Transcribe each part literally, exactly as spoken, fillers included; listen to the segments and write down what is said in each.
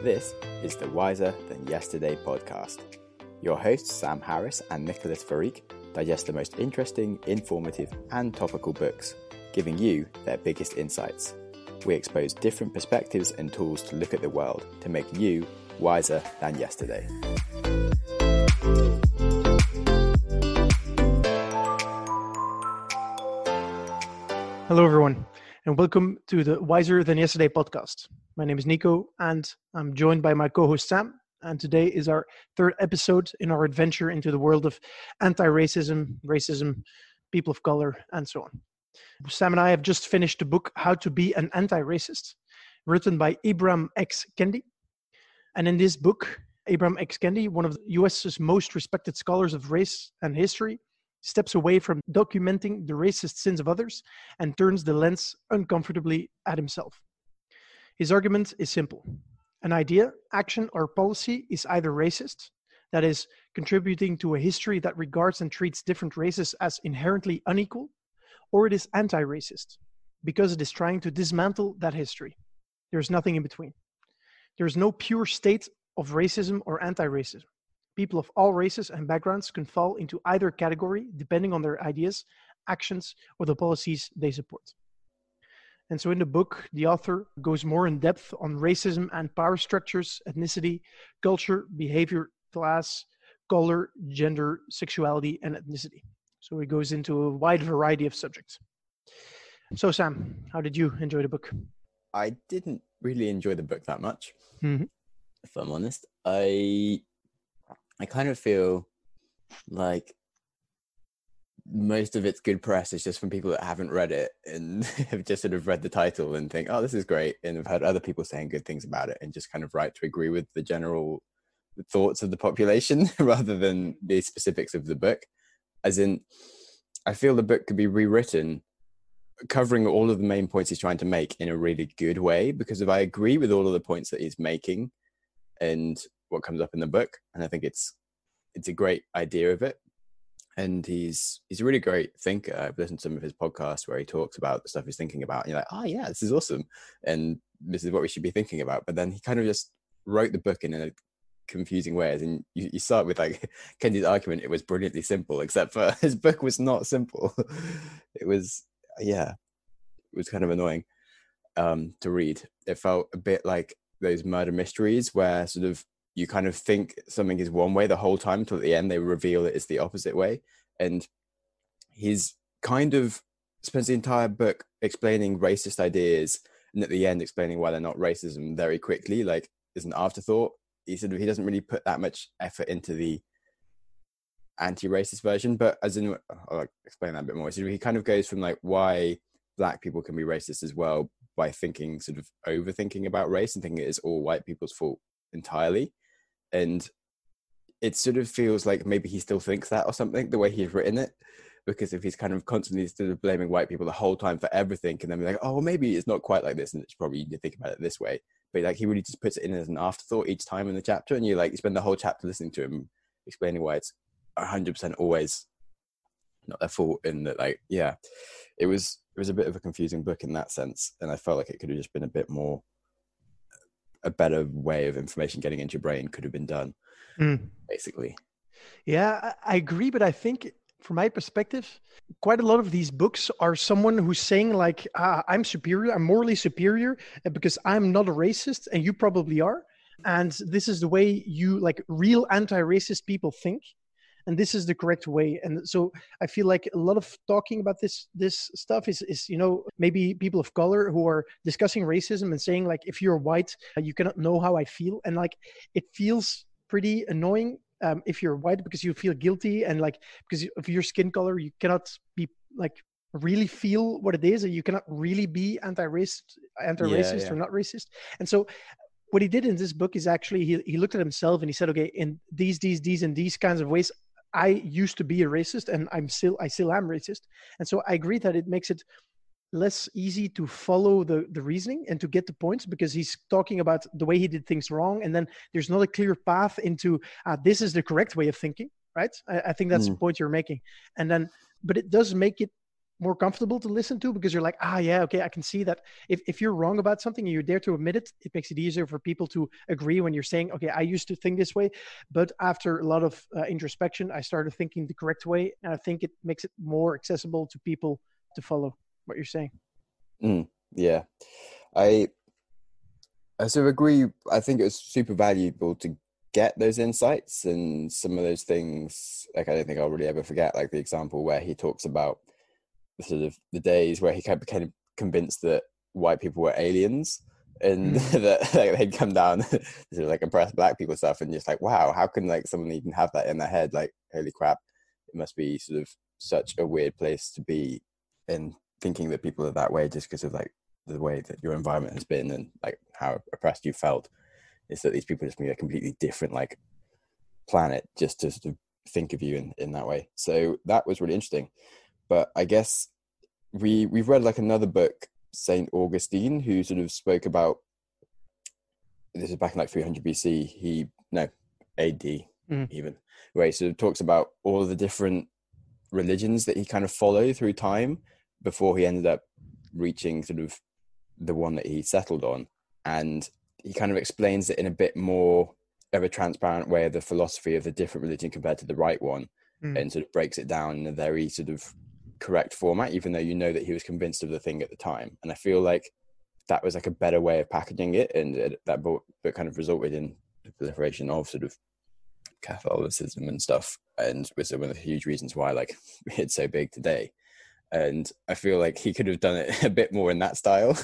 This is the Wiser Than Yesterday podcast. Your hosts Sam Harris and Nicholas Farik digest the most interesting, informative and topical books, giving you their biggest insights. We expose different perspectives and tools to look at the world to make you wiser than yesterday. Hello everyone, and welcome to the Wiser Than Yesterday podcast. My name is Nico, and I'm joined by my co-host Sam, and today is our third episode in our adventure into the world of anti-racism, racism, people of color, and so on. Sam and I have just finished the book How to Be an Anti-Racist, written by Ibram X. Kendi. And in this book, Ibram X. Kendi, one of the U S's most respected scholars of race and history, steps away from documenting the racist sins of others and turns the lens uncomfortably at himself. His argument is simple. An idea, action, or policy is either racist, that is, contributing to a history that regards and treats different races as inherently unequal, or it is anti-racist, because it is trying to dismantle that history. There's nothing in between. There's no pure state of racism or anti-racism. People of all races and backgrounds can fall into either category depending on their ideas, actions, or the policies they support. And so in the book, the author goes more in depth on racism and power structures, ethnicity, culture, behavior, class, color, gender, sexuality, and ethnicity. So he goes into a wide variety of subjects. So Sam, how did you enjoy the book? I didn't really enjoy the book that much, Mm-hmm. if I'm honest. I I kind of feel like most of its good press is just from people that haven't read it and have just sort of read the title and think, oh, this is great, and have heard other people saying good things about it and just kind of write to agree with the general thoughts of the population rather than the specifics of the book. As in, I feel the book could be rewritten covering all of the main points he's trying to make in a really good way, because if I agree with all of the points that he's making and what comes up in the book, and I think it's it's a great idea of it, and he's he's a really great thinker. I've listened to some of his podcasts where he talks about the stuff he's thinking about, and you're like, oh yeah, this is awesome, and this is what we should be thinking about. But then he kind of just wrote the book in a confusing way, and you, you start with like Kendi's argument, it was brilliantly simple, except for his book was not simple. It was, yeah, it was kind of annoying um, to read. It felt a bit like those murder mysteries where sort of you kind of think something is one way the whole time till at the end they reveal it is the opposite way. And he's kind of spends the entire book explaining racist ideas, and at the end explaining why they're not racism very quickly, like as an afterthought. He sort of he doesn't really put that much effort into the anti-racist version, but as in, I'll explain that a bit more. So he kind of goes from like why black people can be racist as well by thinking sort of overthinking about race and thinking it is all white people's fault entirely. And it sort of feels like maybe he still thinks that or something, the way he's written it, because if he's kind of constantly sort of blaming white people the whole time for everything, and then be like, oh, well, maybe it's not quite like this, and it's probably you need to think about it this way. But like he really just puts it in as an afterthought each time in the chapter, and you like you spend the whole chapter listening to him explaining why it's one hundred percent always not their fault. And that, like, yeah, it was it was a bit of a confusing book in that sense, and I felt like it could have just been a bit more, a better way of information getting into your brain could have been done, mm. basically. Yeah, I agree, but I think from my perspective, quite a lot of these books are someone who's saying like, ah, I'm superior, I'm morally superior because I'm not a racist and you probably are. And this is the way you like real anti-racist people think. And this is the correct way. And so I feel like a lot of talking about this this stuff is, is, you know, maybe people of color who are discussing racism and saying like, if you're white, you cannot know how I feel. And like, it feels pretty annoying um, if you're white because you feel guilty. And like, because of your skin color, you cannot be like really feel what it is. And you cannot really be anti-racist, anti-racist yeah, yeah. or not racist. And so what he did in this book is actually, he, he looked at himself and he said, okay, in these, these, these, and these kinds of ways, I used to be a racist and I'm still, I still am racist. And so I agree that it makes it less easy to follow the, the reasoning and to get the points because he's talking about the way he did things wrong. And then there's not a clear path into uh, this is the correct way of thinking, right? I, I think that's mm. the point you're making. And then, but it does make it more comfortable to listen to, because you're like, ah, yeah, okay, I can see that if, if you're wrong about something and you're there to admit it, it makes it easier for people to agree when you're saying, okay, I used to think this way, but after a lot of uh, introspection, I started thinking the correct way. And I think it makes it more accessible to people to follow what you're saying. Mm, yeah. I, I sort of agree. I think it's super valuable to get those insights, and some of those things, like, I don't think I'll really ever forget, like the example where he talks about sort of the days where he kind of became convinced that white people were aliens, and mm. that like, they'd come down to sort of like oppress black people stuff, and just like, wow, how can like someone even have that in their head? Like, holy crap, it must be sort of such a weird place to be in, thinking that people are that way just because of like the way that your environment has been and like how oppressed you felt. Is that these people just need a completely different like planet just to sort of think of you in, in that way. So that was really interesting. But I guess we we've read like another book, Saint Augustine, who sort of spoke about, this is back in like three hundred B C. He no A D mm. even, where he sort of talks about all of the different religions that he kind of followed through time before he ended up reaching sort of the one that he settled on, and he kind of explains it in a bit more of a transparent way of the philosophy of the different religion compared to the right one, mm. and sort of breaks it down in a very sort of correct format, even though you know that he was convinced of the thing at the time. And I feel like that was like a better way of packaging it, and it, that book kind of resulted in the proliferation of sort of Catholicism and stuff, and was one of the huge reasons why like it's so big today. And I feel like he could have done it a bit more in that style,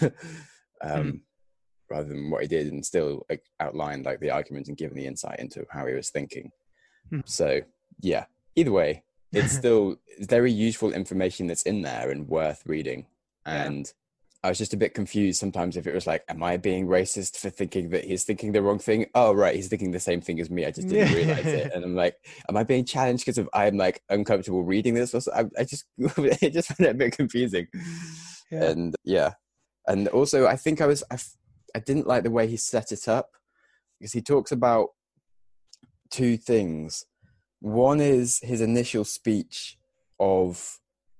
um, mm. rather than what he did, and still like outlined like the arguments and given the insight into how he was thinking. Mm. So yeah, either way, it's still very useful information that's in there and worth reading. And yeah. I was just a bit confused sometimes if it was like, am I being racist for thinking that he's thinking the wrong thing? Oh, right, he's thinking the same thing as me. I just didn't realize it. And I'm like, am I being challenged because of I'm like uncomfortable reading this? Also, I, I just, it just found it a bit confusing. Yeah. And yeah. And also, I think I was, I, I didn't like the way he set it up, because he talks about two things. One is his initial speech of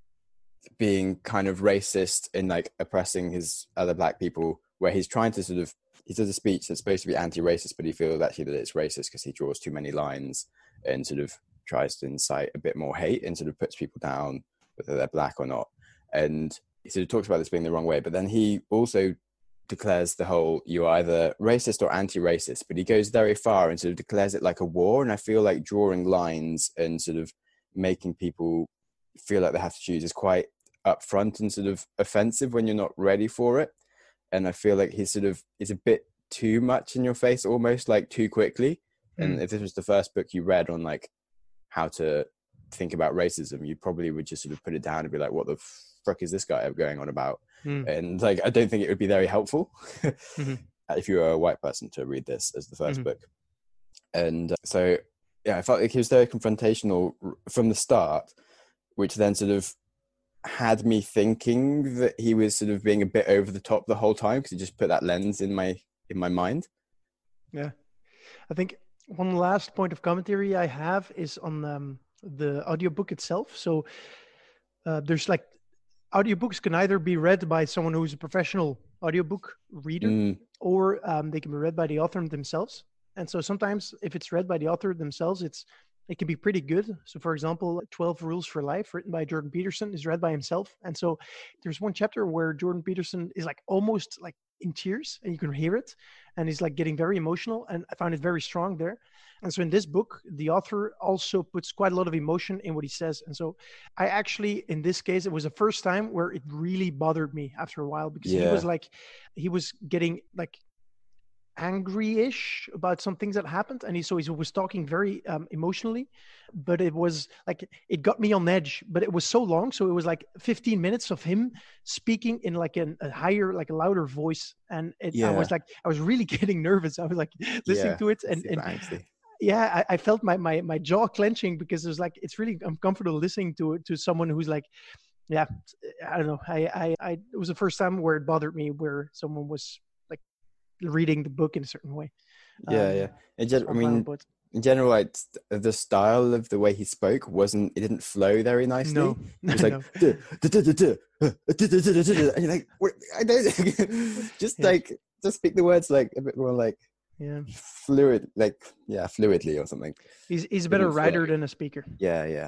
being kind of racist and like oppressing his other black people, where he's trying to sort of, he does a speech that's supposed to be anti-racist, but he feels actually that it's racist because he draws too many lines and sort of tries to incite a bit more hate and sort of puts people down, whether they're black or not. And he sort of talks about this being the wrong way, but then he also declares the whole, you're either racist or anti-racist, but he goes very far and sort of declares it like a war. And I feel like drawing lines and sort of making people feel like they have to choose is quite upfront and sort of offensive when you're not ready for it. And I feel like he sort of is a bit too much in your face, almost like too quickly. Mm. And if this was the first book you read on like how to think about racism, you probably would just sort of put it down and be like, what the fuck is this guy going on about? Mm. And like, I don't think it would be very helpful mm-hmm. if you were a white person to read this as the first mm-hmm. book. And uh, so, yeah, I felt like he was very confrontational from the start, which then sort of had me thinking that he was sort of being a bit over the top the whole time, because he just put that lens in my in my mind. Yeah, I think one last point of commentary I have is on um, the audiobook itself. So uh, there's like audiobooks can either be read by someone who's a professional audiobook reader, mm. or um, they can be read by the author themselves. And so sometimes if it's read by the author themselves, it's it can be pretty good. So for example, twelve Rules for Life, written by Jordan Peterson, is read by himself. And so there's one chapter where Jordan Peterson is like almost like in tears, and you can hear it. And he's like getting very emotional. And I found it very strong there. And so in this book, the author also puts quite a lot of emotion in what he says. And so I actually, in this case, it was the first time where it really bothered me after a while, because yeah. he was like, he was getting like angry-ish about some things that happened, and he so he was talking very um, emotionally, but it was like it got me on edge. But it was so long, so it was like fifteen minutes of him speaking in like an, a higher, like a louder voice, and it, yeah. I was like, I was really getting nervous. I was like listening yeah, to it, and, and yeah, I, I felt my my my jaw clenching, because it was like it's really uncomfortable listening to to someone who's like, yeah, I don't know, I I, I it was the first time where it bothered me, where someone was reading the book in a certain way. Yeah, um, yeah. It just, I mean, in general, like the style of the way he spoke wasn't, it didn't flow very nicely. No, It was like, no. "Duh, duh, duh, duh, duh, uh, duh, duh, duh, duh, duh, duh," and you're like, "What? I don't just Yeah. like just speak the words like a bit more like Yeah, fluid, like yeah, fluidly or something. he's he's a It better didn't writer flow. than a speaker. Yeah, yeah.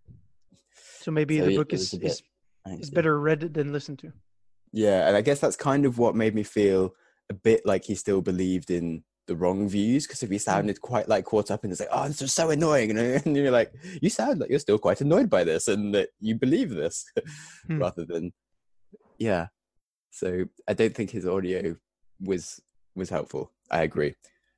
So maybe So the it, book it was is a bit is is angsty. better read than listened to. Yeah, and I guess that's kind of what made me feel a bit like he still believed in the wrong views, because if he sounded quite like caught up in it's like, oh, this is so annoying, and, and you're like, you sound like you're still quite annoyed by this and that you believe this, Hmm. rather than yeah. So I don't think his audio was was helpful. I agree.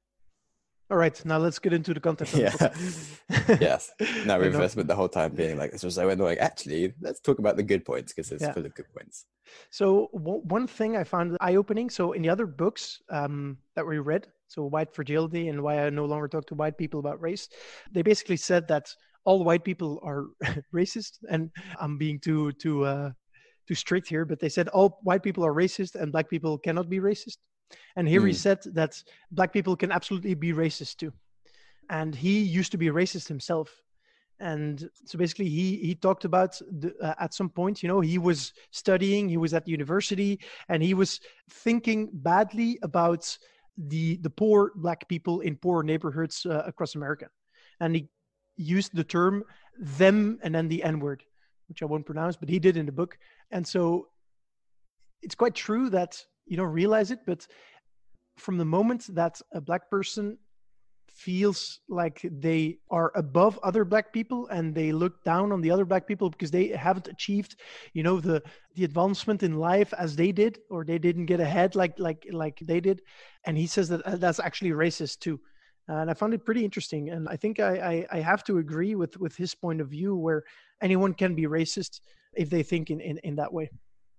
All right, now let's get into the content of the Yeah. book. Yes. Now we've And, uh, just spent the whole time being like, this was so annoying. Actually, let's talk about the good points, because it's Yeah. full of good points. So w- one thing I found eye-opening. So in the other books um, that we read, so White Fragility and Why I No Longer Talk to White People About Race, they basically said that all white people are racist. And I'm being too too uh, too strict here, but they said all white people are racist and black people cannot be racist. And here he Mm. said that black people can absolutely be racist too. And he used to be a racist himself. And so basically he he talked about the, uh, at some point, you know, he was studying, he was at university, and he was thinking badly about the the poor black people in poor neighborhoods uh, across America. And he used the term them and then the N word, which I won't pronounce, but he did in the book. And so it's quite true that you don't realize it, but from the moment that a black person feels like they are above other black people and they look down on the other black people because they haven't achieved, you know, the the advancement in life as they did, or they didn't get ahead like like like they did. And he says that uh, that's actually racist too. And I found it pretty interesting. And I think I, I I have to agree with with his point of view, where anyone can be racist if they think in in, in that way.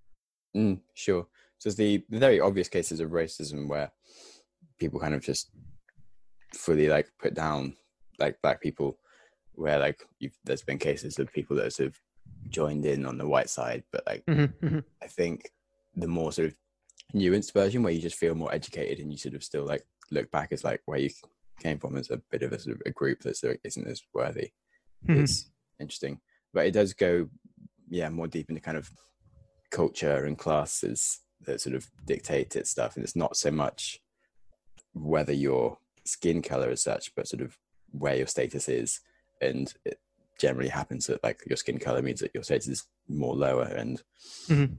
Mm, sure. So there's the, the very obvious cases of racism where people kind of just fully like put down like black people, where like you've, there's been cases of people that have sort of joined in on the white side, but like Mm-hmm, mm-hmm. I think the more sort of nuanced version where you just feel more educated and you sort of still like look back as like where you came from as a bit of a sort of a group that sort of isn't as worthy, Mm-hmm. is interesting. But it does go yeah more deep into kind of culture and classes that sort of dictate it stuff, and it's not so much whether your skin color as such, but sort of where your status is. And it generally happens that like your skin color means that your status is more lower, and Mm-hmm.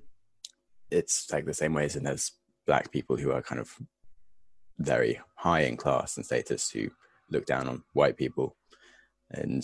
it's like the same way as in there's black people who are kind of very high in class and status who look down on white people, and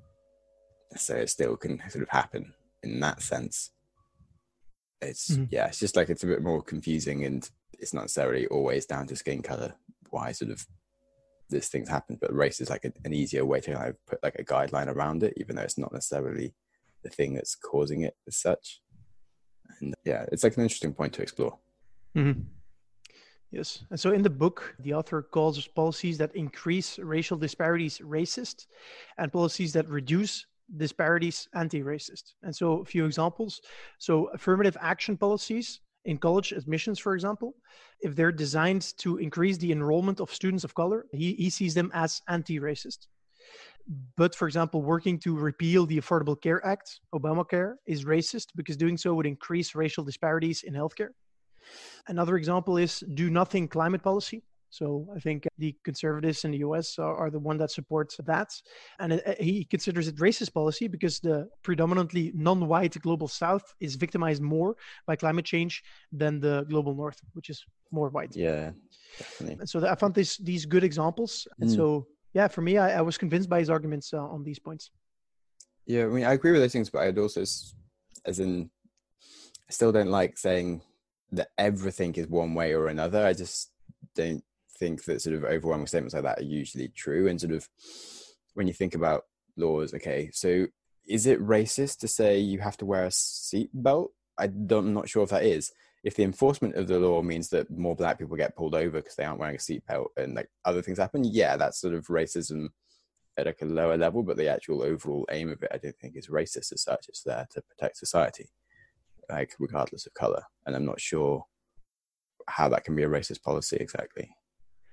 so it still can sort of happen in that sense. It's Mm-hmm. yeah it's just like it's a bit more confusing, and it's not necessarily always down to skin color why sort of this things happen, but race is like a, an easier way to kind of put like a guideline around it, even though it's not necessarily the thing that's causing it as such. And yeah, it's like an interesting point to explore. Mm-hmm. Yes. And so in the book, the author calls policies that increase racial disparities racist, and policies that reduce disparities anti-racist. And so a few examples. So affirmative action policies in college admissions, for example, if they're designed to increase the enrollment of students of color, he, he sees them as anti-racist. But for example, working to repeal the Affordable Care Act, Obamacare, is racist because doing so would increase racial disparities in healthcare. Another example is do nothing climate policy. So I think the conservatives in the U S are, are the one that supports that. And it, he considers it racist policy because the predominantly non-white global south is victimized more by climate change than the global north, which is more white. Yeah, definitely. And so I found this, these good examples. And Mm. so, yeah, for me, I, I was convinced by his arguments uh, on these points. Yeah, I mean, I agree with those things, but I'd also, as in, I still don't like saying that everything is one way or another. I just don't think that sort of overwhelming statements like that are usually true. And sort of when you think about laws, okay, so is it racist to say you have to wear a seatbelt? I don't, I'm not sure if that is. If the enforcement of the law means that more black people get pulled over because they aren't wearing a seatbelt and like other things happen, yeah, that's sort of racism at like a lower level, but the actual overall aim of it, I don't think is racist as such. It's there to protect society, like regardless of color. And I'm not sure how that can be a racist policy exactly.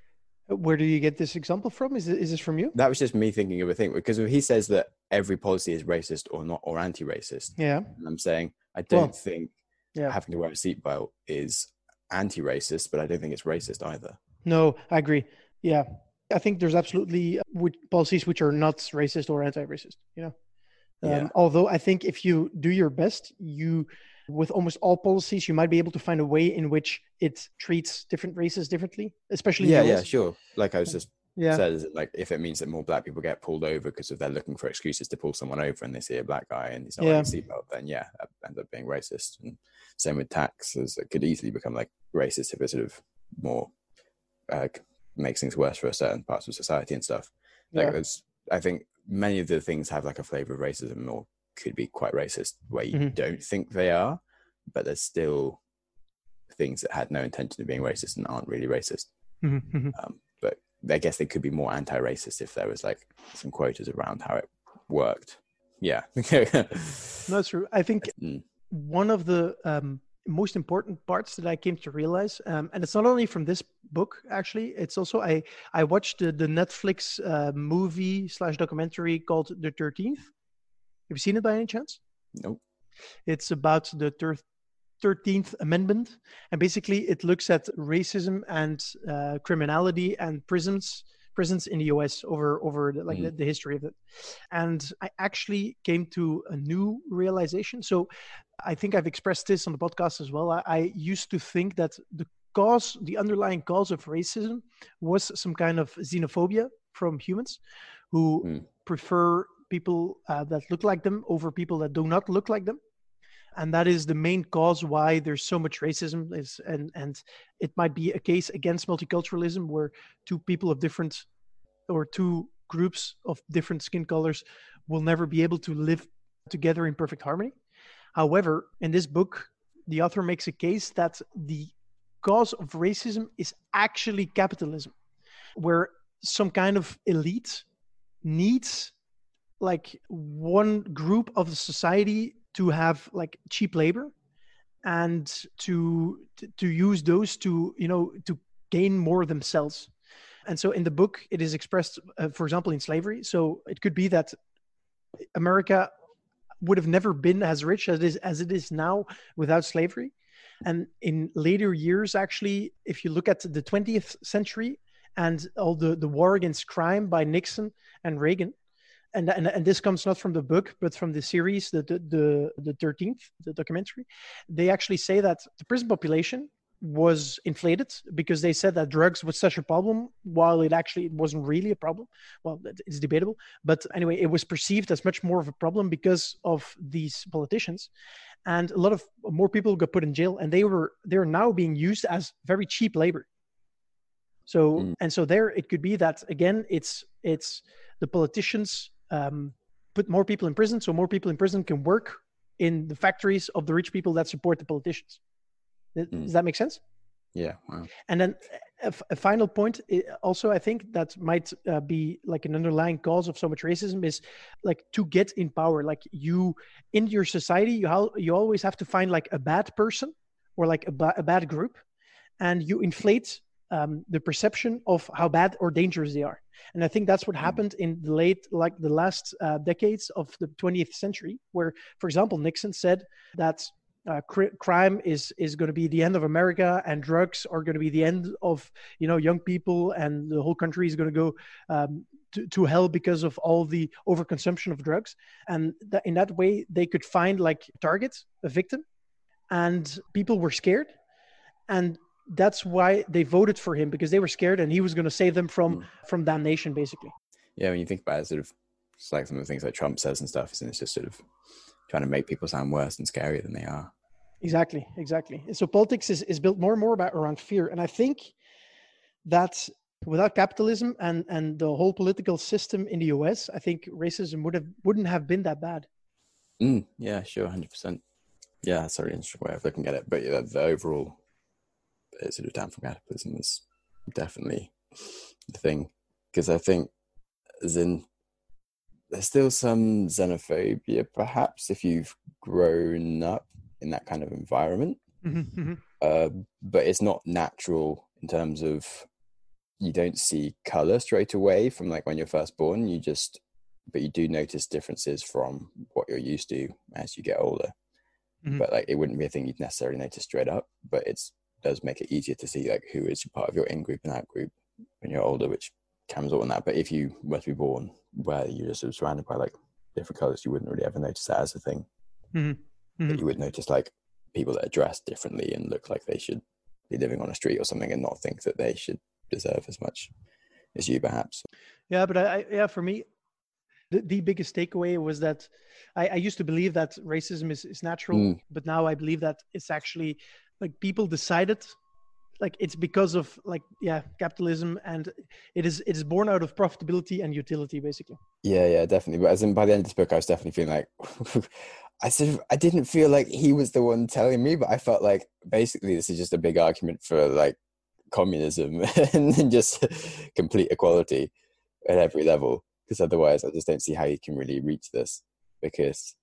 Where do you get this example from? Is it, is this from you? That was just me thinking of a thing, because he says that every policy is racist or not, or anti-racist. Yeah. And I'm saying I don't Well, think yeah. having to wear a seatbelt is anti-racist, but I don't think it's racist either. No, I agree. Yeah. I think there's absolutely which policies which are not racist or anti-racist, you know. Um, Yeah. Although I think if you do your best, you, with almost all policies, you might be able to find a way in which it treats different races differently, especially Yeah, in the yeah, U S. sure. Like I was just Yeah. said, like if it means that more black people get pulled over because if they're looking for excuses to pull someone over and they see a black guy and he's not wearing a seatbelt, then yeah, that ends up being racist. And same with taxes, it could easily become like racist if it sort of more uh, makes things worse for certain parts of society and stuff. Like Yeah. there's, I think many of the things have like a flavor of racism or could be quite racist where you Mhm. don't think they are, but there's still things that had no intention of being racist and aren't really racist. Mhm, mhm. Um, but I guess they could be more anti-racist if there was like some quotas around how it worked. Yeah. No, that's true. I think Mm. one of the um, most important parts that I came to realize, um, and it's not only from this book, actually, it's also, I, I watched the, the Netflix uh, movie slash documentary called The thirteenth. Have you seen it by any chance? Nope. It's about the thir- thirteenth Amendment. And basically it looks at racism and uh, criminality and prisons prisons in the U S over over the, like Mm. the, the history of it. And I actually came to a new realization. So I think I've expressed this on the podcast as well. I, I used to think that the cause, the underlying cause of racism was some kind of xenophobia from humans who Mm. prefer people uh, that look like them over people that do not look like them. And that is the main cause why there's so much racism is, and, and it might be a case against multiculturalism where two people of different or two groups of different skin colors will never be able to live together in perfect harmony. However, in this book, the author makes a case that the cause of racism is actually capitalism, where some kind of elite needs like one group of the society to have like cheap labor and to to use those to, you know, to gain more themselves. And so in the book it is expressed uh, for example in slavery. So it could be that America would have never been as rich as it is as it is now without slavery. And in later years, actually, if you look at the twentieth century and all the, the war against crime by Nixon and Reagan, and, and and this comes not from the book but from the series, the the the, the thirteenth, the documentary, they actually say that the prison population was inflated because they said that drugs was such a problem while it actually wasn't really a problem. Well, it's debatable, but anyway, it was perceived as much more of a problem because of these politicians, and a lot of more people got put in jail, and they were they're now being used as very cheap labor. So Mm. and so there it could be that again it's it's the politicians um, put more people in prison, so more people in prison can work in the factories of the rich people that support the politicians. Does Mm. that make sense? Yeah. Wow. And then a, a final point also, I think that might uh, be like an underlying cause of so much racism is like to get in power. Like you, in your society, you, ha- you always have to find like a bad person or like a, ba- a bad group, and you inflate um, the perception of how bad or dangerous they are. And I think that's what happened in the late, like the last uh, decades of the twentieth century, where, for example, Nixon said that Uh, cr- crime is is going to be the end of America, and drugs are going to be the end of, you know, young people, and the whole country is going to go um, to, to hell because of all the overconsumption of drugs. And that, in that way, they could find like a target, a victim, and people were scared, and that's why they voted for him, because they were scared, and he was going to save them from Mm. from damnation, basically. Yeah. When you think about it, sort of, it's like some of the things like Trump says and stuff, and it's just sort of trying to make people sound worse and scarier than they are. Exactly, exactly. And so politics is, is built more and more about around fear. And I think that without capitalism and, and the whole political system in the U S, I think racism would have wouldn't have been that bad. Mm. Yeah, sure, one hundred percent. Yeah, that's a really interesting way of looking at it. But yeah, the overall uh, sort of down from capitalism is definitely the thing. Because I think, as in, there's still some xenophobia, perhaps, if you've grown up in that kind of environment. Mm-hmm, mm-hmm. Uh, but it's not natural in terms of you don't see color straight away from like when you're first born. You just, but you do notice differences from what you're used to as you get older. Mm-hmm. But like, it wouldn't be a thing you'd necessarily notice straight up, but it's does make it easier to see like who is part of your in group and out group when you're older, which comes all in that. But if you were to be born where you're just sort of surrounded by like different colors, you wouldn't really ever notice that as a thing. Mm-hmm. Mm-hmm. But you would notice like people that are dressed differently and look like they should be living on a street or something, and not think that they should deserve as much as you, perhaps. Yeah, but I, I yeah, for me, the, the biggest takeaway was that I, I used to believe that racism is, is natural, mm. but now I believe that it's actually like people decided, like it's because of like, yeah, capitalism, and it is, it is born out of profitability and utility, basically. Yeah, yeah, definitely. But as in by the end of this book, I was definitely feeling like, I sort of, I didn't feel like he was the one telling me, but I felt like basically this is just a big argument for like communism and just complete equality at every level. Because otherwise, I just don't see how you can really reach this. Because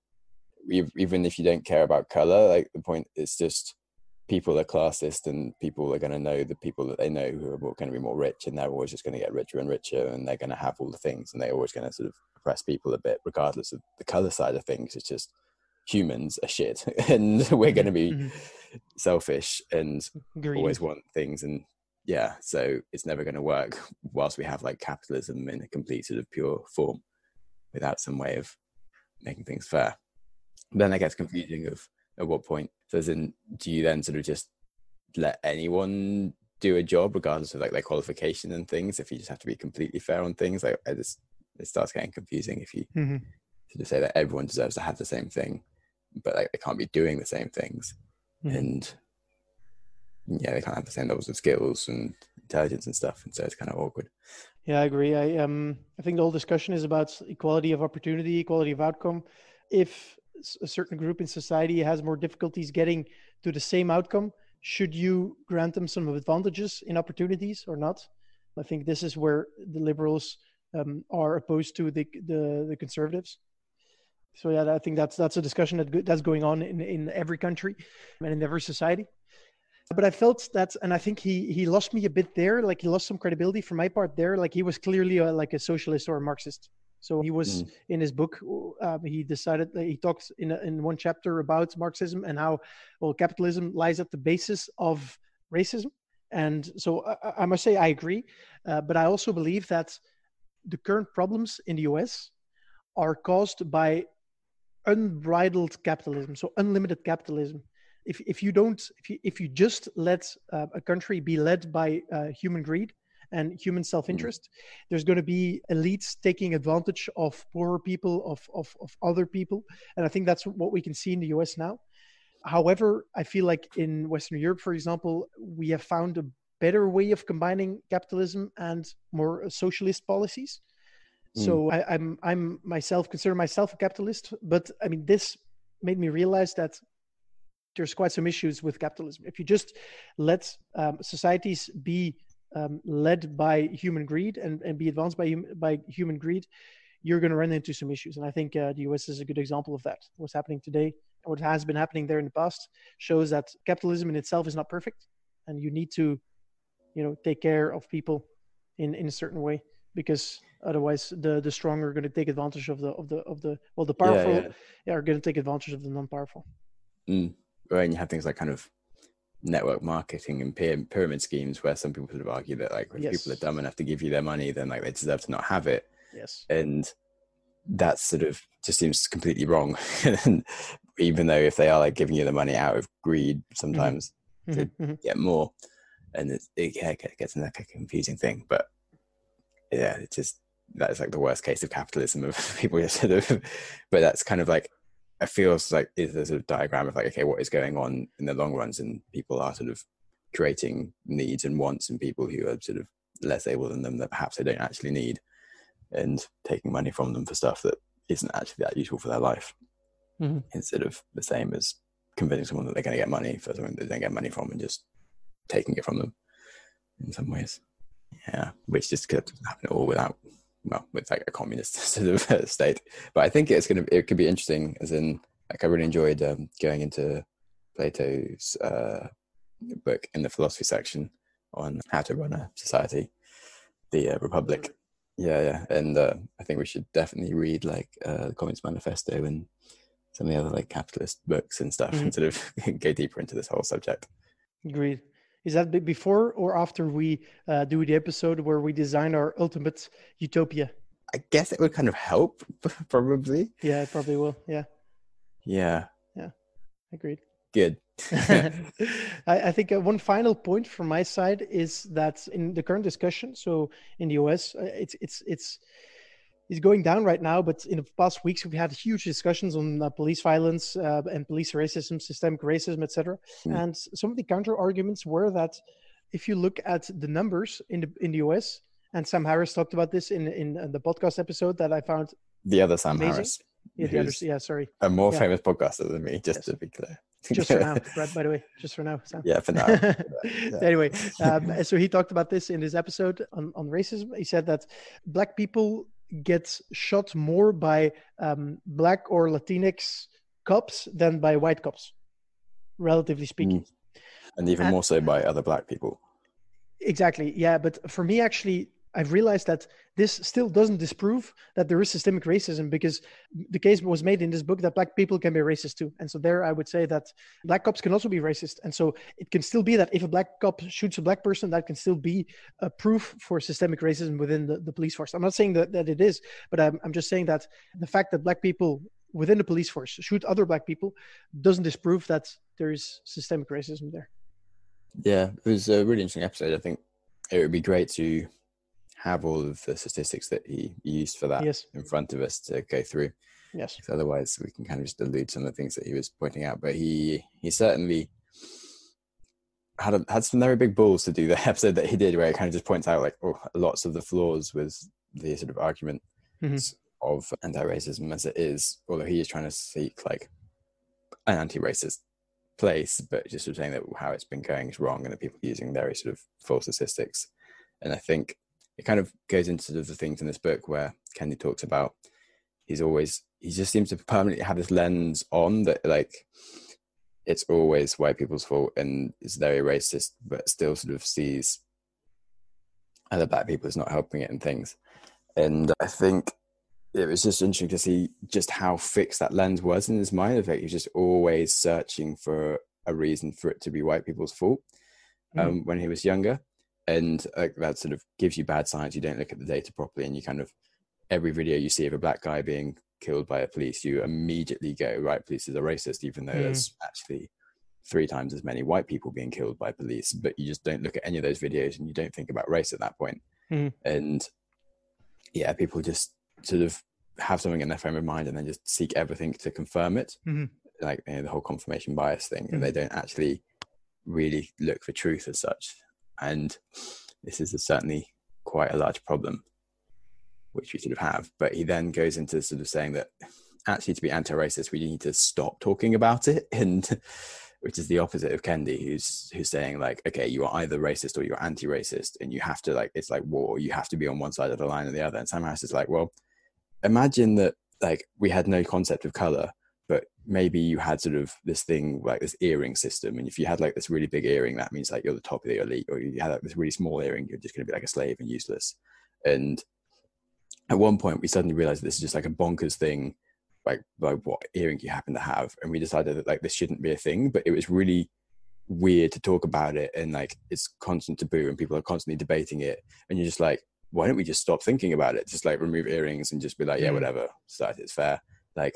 even if you don't care about color, like the point is just people are classist, and people are going to know the people that they know who are going to be more rich, and they're always just going to get richer and richer, and they're going to have all the things, and they're always going to sort of oppress people a bit, regardless of the color side of things. It's just humans are shit, and we're going to be mm-hmm. selfish and Greedy. Always want things, and yeah, so it's never going to work whilst we have like capitalism in a complete sort of pure form without some way of making things fair. Then it gets confusing of at what point. So as in, do you then sort of just let anyone do a job regardless of like their qualification and things, if you just have to be completely fair on things? Like I just, it starts getting confusing if you mm-hmm. sort of say that everyone deserves to have the same thing, but like they can't be doing the same things. Mm-hmm. And yeah, they can't have the same levels of skills and intelligence and stuff, and so it's kind of awkward. Yeah, I agree. I um I think the whole discussion is about equality of opportunity, equality of outcome. If a certain group in society has more difficulties getting to the same outcome, should you grant them some advantages in opportunities or not? I think this is where the liberals um, are opposed to the, the the conservatives. So yeah, I think that's that's a discussion that that's going on in in every country and in every society. But I felt that, and I think he he lost me a bit there. Like he lost some credibility for my part there. Like he was clearly a, like a socialist or a Marxist. So he was mm. in his book. Uh, he decided that he talks in a, in one chapter about Marxism and how well capitalism lies at the basis of racism. And so I, I must say I agree, uh, but I also believe that the current problems in the U S are caused by unbridled capitalism, so unlimited capitalism. If if you don't, if you if you just let uh, a country be led by uh, human greed and human self-interest, mm. there's going to be elites taking advantage of poorer people, of, of of other people, and I think that's what we can see in the U S now. However, I feel like in Western Europe, for example, we have found a better way of combining capitalism and more socialist policies. Mm. So I, I'm I'm myself consider myself a capitalist, but I mean this made me realize that there's quite some issues with capitalism. If you just let um, societies be um, led by human greed and, and be advanced by, hum- by human greed, you're going to run into some issues. And I think uh, the U S is a good example of that. What's happening today, what has been happening there in the past, shows that capitalism in itself is not perfect. And you need to, you know, take care of people in, in a certain way, because otherwise the, the strong are going to take advantage of the, of the, of the, well, the powerful yeah, yeah. are going to take advantage of the non-powerful. Mm. Right, and you have things like kind of network marketing and pyramid schemes where some people sort of argue that like if yes. people are dumb enough to give you their money, then like they deserve to not have it. Yes. And that sort of just seems completely wrong. And even though if they are like giving you the money out of greed sometimes mm-hmm. to mm-hmm. get more, and it, it, yeah, it gets in like a confusing thing. But yeah, it's just that's like the worst case of capitalism of people just sort of, but that's kind of like it feels like is a sort of diagram of like, okay, what is going on in the long runs, and people are sort of creating needs and wants in people who are sort of less able than them that perhaps they don't actually need, and taking money from them for stuff that isn't actually that useful for their life. Mm-hmm. Instead of the same as convincing someone that they're going to get money for something that they don't get money from and just taking it from them in some ways. Yeah, which just could happen all without, well, with like a communist sort of state. But I think it's going to, it could be interesting as in, like I really enjoyed um, going into Plato's uh, book in the philosophy section on how to run a society. the uh, Republic. Yeah, yeah, and uh, I think we should definitely read like uh, the Communist Manifesto and some of the other like capitalist books and stuff, Mhm. and sort of go deeper into this whole subject. Agreed. Is that be- before or after we uh, do the episode where we design our ultimate utopia? I guess it would kind of help, probably. Yeah, it probably will. Yeah, Yeah, yeah, agreed. good. I, I think uh, one final point from my side is that in the current discussion, so in the U S, uh, it's it's it's it's going down right now. But in the past weeks, we've had huge discussions on uh, police violence uh, and police racism, systemic racism, et cetera. Mm. And some of the counter arguments were that if you look at the numbers in the in the U S, and Sam Harris talked about this in in, in the podcast episode that I found The other Sam amazing. Harris, Yeah, the who's others. Yeah, sorry. a more Yeah. famous podcaster than me, just Yes. to be clear. Just for now, right? By the way, just for now, Sam. Yeah, for now. Yeah. Anyway, um, so he talked about this in his episode on, on racism. He said that Black people get shot more by um, Black or Latinx cops than by white cops, relatively speaking. Mm. And even And- more so by other Black people. Exactly. Yeah. But for me, actually, I've realized that this still doesn't disprove that there is systemic racism, because the case was made in this book that Black people can be racist too. And so there I would say that Black cops can also be racist. And so it can still be that if a Black cop shoots a Black person, that can still be a proof for systemic racism within the, the police force. I'm not saying that, that it is, but I'm, I'm just saying that the fact that Black people within the police force shoot other Black people doesn't disprove that there is systemic racism there. Yeah, it was a really interesting episode. I think it would be great to have all of the statistics that he used for that Yes. in front of us to go through. Yes. Because otherwise we can kind of just allude some of the things that he was pointing out. But he he certainly had a, had some very big balls to do the episode that he did, where he kind of just points out like oh, lots of the flaws with the sort of argument Mhm. of anti-racism as it is, although he is trying to seek like an anti-racist place, but just sort of saying that how it's been going is wrong and that people are using very sort of false statistics. And I think it kind of goes into sort of the things in this book where Kendi talks about he's always he just seems to permanently have this lens on that like it's always white people's fault and is very racist, but still sort of sees other Black people as not helping it and things. And I think it was just interesting to see just how fixed that lens was in his mind. In fact, he was just always searching for a reason for it to be white people's fault um, Mm-hmm. when he was younger. And like, that sort of gives you bad science. You don't look at the data properly, and you kind of, every video you see of a Black guy being killed by a police, you immediately go, right, police are racist, even though Mm. there's actually three times as many white people being killed by police. But you just don't look at any of those videos and you don't think about race at that point. Mm. And yeah, people just sort of have something in their frame of mind and then just seek everything to confirm it. Mhm. Like, you know, the whole confirmation bias thing, and Mhm. they don't actually really look for truth as such. And this is a, certainly quite a large problem, which we sort of have. But he then goes into sort of saying that actually to be anti-racist, we need to stop talking about it, and which is the opposite of Kendi, who's who's saying like, okay, you are either racist or you're anti-racist, and you have to like, it's like war, you have to be on one side of the line or the other. And Sam Harris is like, well, imagine that like we had no concept of color, but maybe you had sort of this thing like this earring system, and if you had like this really big earring, that means like you're the top of the elite, or you had like this really small earring, you're just going to be like a slave and useless. And at one point we suddenly realized this is just like a bonkers thing, like like what earring you happen to have, and we decided that like this shouldn't be a thing. But it was really weird to talk about it, and like it's constant taboo and people are constantly debating it, and you're just like, why don't we just stop thinking about it, just like remove earrings and just be like, yeah, Mm. whatever, society is fair. Like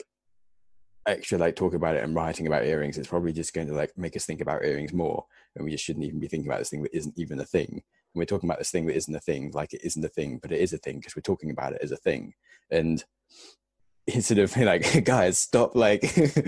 extra like talk about it and writing about earrings, it's probably just going to like make us think about earrings more, and we just shouldn't even be thinking about this thing that isn't even a thing. And we're talking about this thing that isn't a thing like it isn't a thing, but it is a thing because we're talking about it as a thing. And it's sort of like, guys, stop like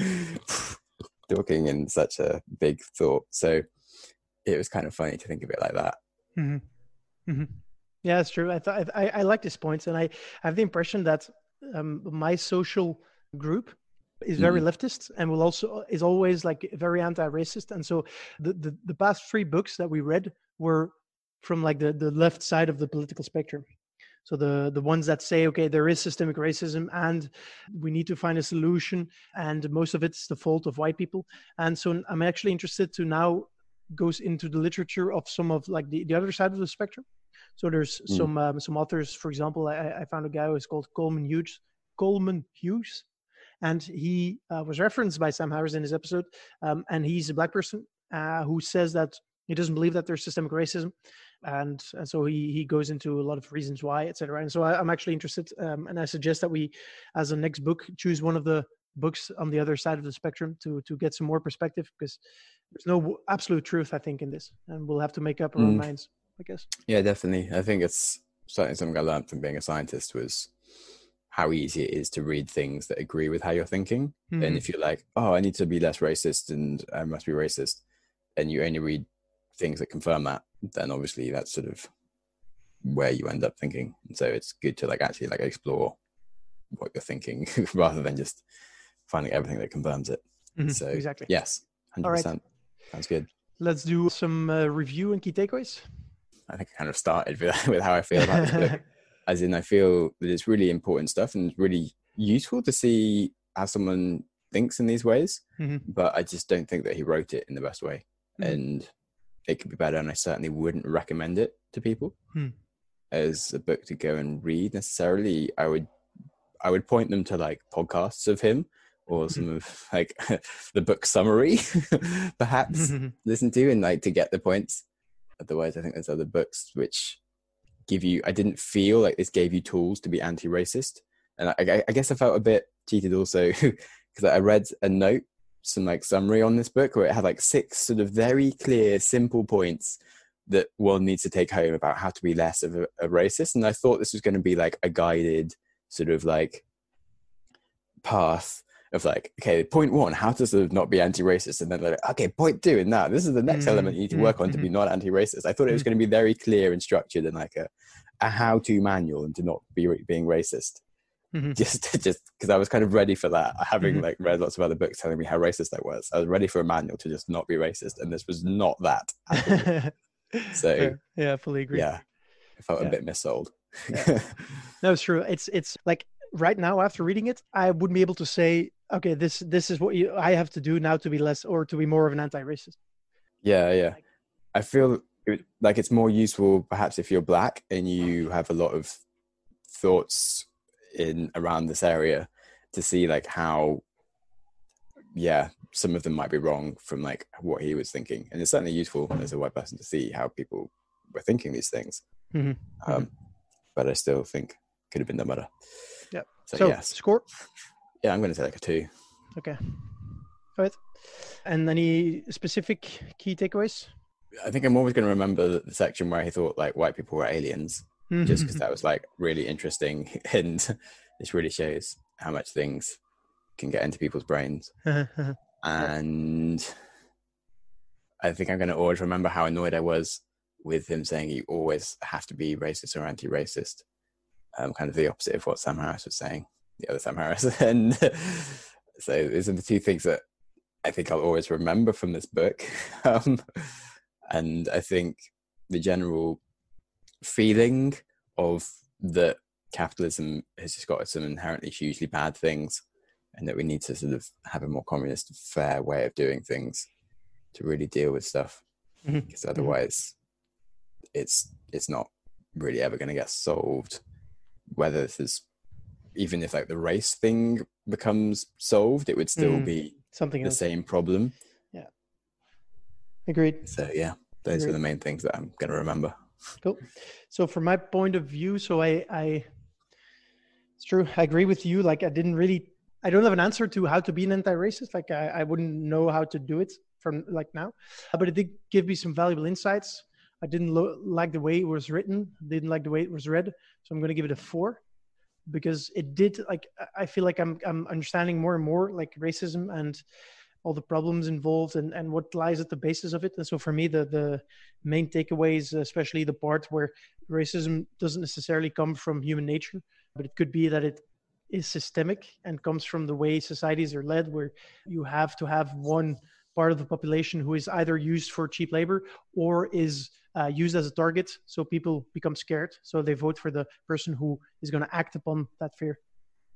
talking in such a big thought. So it was kind of funny to think of it like that. Mm-hmm. Mm-hmm. Yeah, that's true. I thought I, I like this point, and I, I have the impression that um, my social group is very Mm. leftist and will also is always like very anti-racist. And so the, the the past three books that we read were from like the the left side of the political spectrum. So the the ones that say, okay, there is systemic racism and we need to find a solution, and most of it's the fault of white people. And so I'm actually interested to now goes into the literature of some of like the, the other side of the spectrum. So there's Mm. some um, some authors, for example, I, I found a guy who is called Coleman Hughes, Coleman Hughes, and he uh, was referenced by Sam Harris in his episode, um, and he's a black person uh, who says that he doesn't believe that there's systemic racism, and, and so he he goes into a lot of reasons why, et cetera. And so I, I'm actually interested, um, and I suggest that we, as a next book, choose one of the books on the other side of the spectrum to to get some more perspective, because there's no absolute truth, I think, in this, and we'll have to make up our own Mm. minds, I guess. Yeah, definitely. I think it's certainly something I learned from being a scientist was how easy it is to read things that agree with how you're thinking. Mhm. And if you're like, oh, I need to be less racist and I must be racist, and you only read things that confirm that, then obviously that's sort of where you end up thinking. And so it's good to like actually like explore what you're thinking rather than just finding everything that confirms it. Mhm, So exactly. yes, one hundred percent. All Sounds good. Let's do some uh, review and key takeaways. I think I kind of started with, with how I feel about this book. As in, I feel that it's really important stuff and it's really useful to see how someone thinks in these ways. Mhm. But I just don't think that he wrote it in the best way. Mhm. And it could be better. And I certainly wouldn't recommend it to people Hmm. as a book to go and read necessarily. I would, I would point them to like podcasts of him or some of like the book summary, perhaps Mhm. listen to and like to get the points. Otherwise, I think there's other books which give you, I didn't feel like this gave you tools to be anti-racist. And I, I guess I felt a bit cheated also because I read a note, some like summary on this book where it had like six sort of very clear, simple points that one needs to take home about how to be less of a, a racist. And I thought this was going to be like a guided sort of like path of like, okay, point one, how to sort of not be anti-racist, and then like, okay, point two, and now this is the next Mm-hmm. element you need to work on to be not anti-racist. I thought it was going to be very clear and structured and like a, a how-to manual and to not be being racist. Mm-hmm. Just, just because I was kind of ready for that, having Mm-hmm. like read lots of other books telling me how racist I was. I was ready for a manual to just not be racist, and this was not that at all. So Fair. Yeah, I fully agree. yeah, I felt Yeah. a bit missold. Yeah. No, it's true. It's it's like right now after reading it, I wouldn't be able to say, okay, this this is what you, I have to do now to be less or to be more of an anti-racist. Yeah, yeah. I feel it, like it's more useful perhaps if you're black and you have a lot of thoughts in around this area to see like how, yeah, some of them might be wrong from like what he was thinking. And it's certainly useful as a white person to see how people were thinking these things. Mm-hmm. Um, but I still think could have been done better. Yeah. So, So yes. score? Yeah, I'm going to say like a two. Okay. All right. And any specific key takeaways? I think I'm always going to remember the section where he thought like white people were aliens, just because that was like really interesting, and this really shows how much things can get into people's brains. And I think I'm going to always remember how annoyed I was with him saying you always have to be racist or anti-racist. Um, kind of the opposite of what Sam Harris was saying, the other Sam Harris. And so these are the two things that I think I'll always remember from this book. Um, and I think the general feeling of that capitalism has just got some inherently hugely bad things, and that we need to sort of have a more communist, fair way of doing things to really deal with stuff. Mm-hmm. Because otherwise, mm-hmm. it's it's not really ever going to get solved. Whether this is, even if like the race thing becomes solved, it would still mm-hmm. be something the else. Same problem. Yeah. Agreed. So yeah, those Agreed. Are the main things that I'm going to remember. Cool. So from my point of view, so I, I, it's true. I agree with you. Like I didn't really, I don't have an answer to how to be an anti-racist. Like I, I wouldn't know how to do it from like now, but it did give me some valuable insights. I didn't lo- like the way it was written. Didn't like the way it was read. So I'm going to give it a four, because it did like, I feel like I'm, I'm understanding more and more like racism and all the problems involved and, and what lies at the basis of it. And so for me, the, the main takeaways, especially the part where racism doesn't necessarily come from human nature, but it could be that it is systemic and comes from the way societies are led, where you have to have one part of the population who is either used for cheap labor or is uh, used as a target. So people become scared. So they vote for the person who is going to act upon that fear.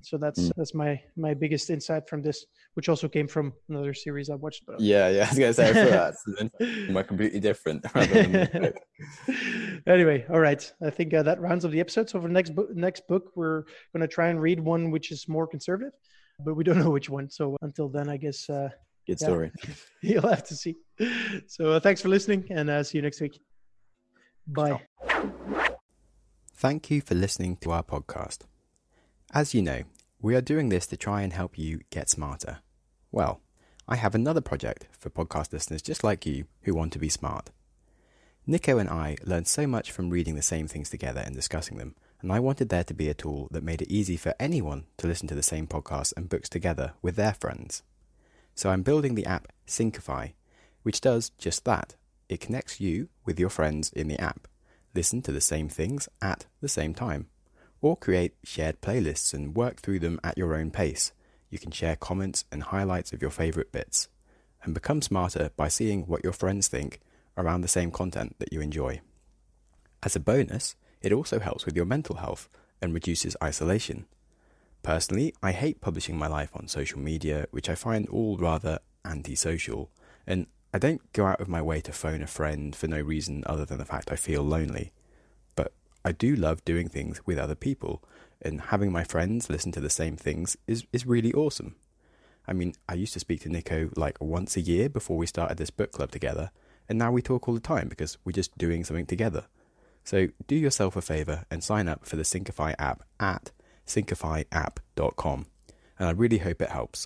So that's Mm. that's my my biggest insight from this, which also came from another series I watched. But Yeah, yeah. I was gonna say I thought that's completely different. Rather than the book. Anyway, all right. I think uh, that rounds up the episode. So for the next book, next book, we're going to try and read one which is more conservative, but we don't know which one. So until then, I guess uh, Good yeah, story. you'll have to see. So uh, thanks for listening, and uh, see you next week. Bye. Thank you for listening to our podcast. As you know, we are doing this to try and help you get smarter. Well, I have another project for podcast listeners just like you who want to be smart. Nico and I learned so much from reading the same things together and discussing them, and I wanted there to be a tool that made it easy for anyone to listen to the same podcasts and books together with their friends. So I'm building the app Syncify, which does just that. It connects you with your friends in the app, listen to the same things at the same time, or create shared playlists and work through them at your own pace. You can share comments and highlights of your favourite bits, and become smarter by seeing what your friends think around the same content that you enjoy. As a bonus, it also helps with your mental health and reduces isolation. Personally, I hate publishing my life on social media, which I find all rather antisocial, and I don't go out of my way to phone a friend for no reason other than the fact I feel lonely. But I do love doing things with other people, and having my friends listen to the same things is, is really awesome. I mean, I used to speak to Nico like once a year before we started this book club together, and now we talk all the time because we're just doing something together. So do yourself a favour and sign up for the Syncify app at syncify app dot com, and I really hope it helps.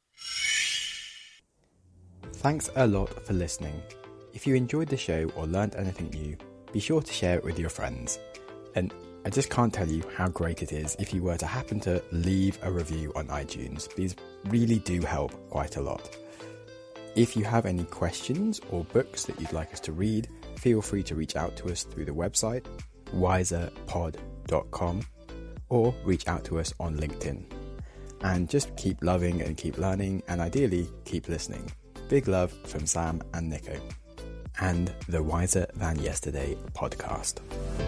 Thanks a lot for listening. If you enjoyed the show or learned anything new, be sure to share it with your friends. And I just can't tell you how great it is if you were to happen to leave a review on iTunes. These really do help quite a lot. If you have any questions or books that you'd like us to read, feel free to reach out to us through the website wiser pod dot com or reach out to us on LinkedIn. And just keep loving and keep learning, and ideally keep listening. Big love from Sam and Nico and the Wiser Than Yesterday podcast.